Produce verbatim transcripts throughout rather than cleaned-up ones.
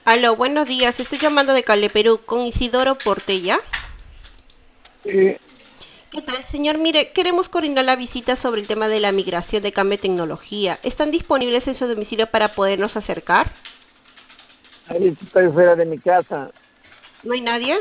Aló, buenos días. Estoy llamando de Cale, Perú, con Isidoro Portella. Sí, ¿Qué tal, señor? Mire, queremos coordinar la visita sobre el tema de la migración de cambio de tecnología. ¿Están disponibles en su domicilio para podernos acercar? ahí estoy fuera de mi casa. ¿No hay nadie?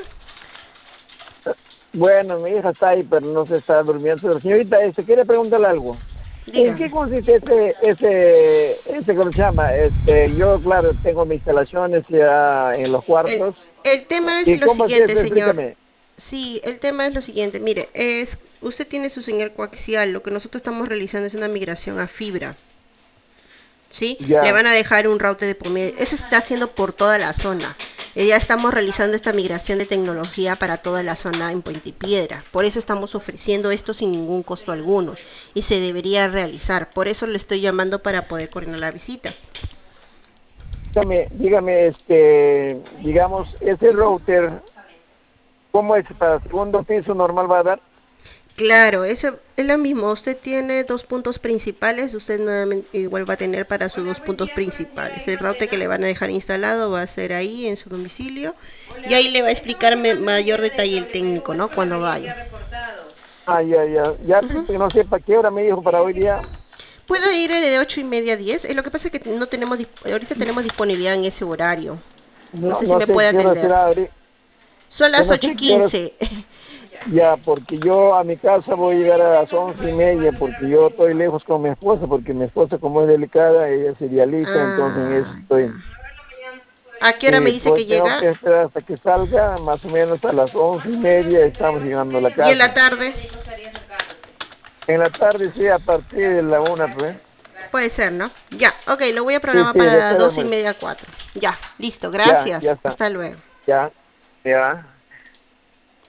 Bueno, mi hija está ahí, pero no se está durmiendo. Pero, señorita, este, quiere preguntarle algo. ¿En qué Dígame. consiste ese, ese, ese, cómo se llama? Este, yo, claro, tengo mis instalaciones ya en los El, cuartos. el tema es ¿Y lo cómo es siguiente, eso? señor. Explícame. Sí, el tema es lo siguiente. Mire, es usted tiene su señal coaxial. Lo que nosotros estamos realizando es una migración a fibra. ¿Sí? Le Ya, van a dejar un router de por medio. Eso se está haciendo por toda la zona. Eh, ya estamos realizando esta migración de tecnología para toda la zona en Puente Piedra. Por eso estamos ofreciendo esto sin ningún costo alguno. Y se debería realizar. Por eso le estoy llamando para poder coordinar la visita. dígame, dígame, este, digamos, ese router, ¿cómo es para segundo piso normal va a dar? Claro, eso es lo mismo. Usted tiene dos puntos principales. Usted nuevamente igual va a tener para sus dos puntos principales. El router que le van a dejar instalado va a ser ahí en su domicilio. Y ahí le va a explicar me- mayor detalle el técnico, ¿no? Cuando vaya. Ah, ya, ya, ya, Ujú. no sé para qué hora me dijo para hoy día. Puedo ir de ocho y media a diez. Eh, lo que pasa es que no tenemos, dis- ahorita tenemos disponibilidad en ese horario. No No, sé si no me sé puede qué hora atender. será ahorita. Son Yo las no ocho y sé qué hora. quince. Ya, porque yo a mi casa voy a llegar a las once y media, porque yo estoy lejos con mi esposa, porque mi esposa como es delicada, ella se dializa, entonces en eso Ah, estoy. ya. ¿A qué hora me Y dice pues que tengo llega? que esperar hasta que salga, más o menos a las once y media estamos llegando a la ¿Y en la casa. tarde? En la tarde sí, a partir de la una, pues. Puede ser, ¿no? Ya, ok, lo voy a Sí, programar sí, para las después del dos y almuerzo. media, cuatro. Ya, listo, Ya, ya gracias. está. Hasta luego. Ya, ya.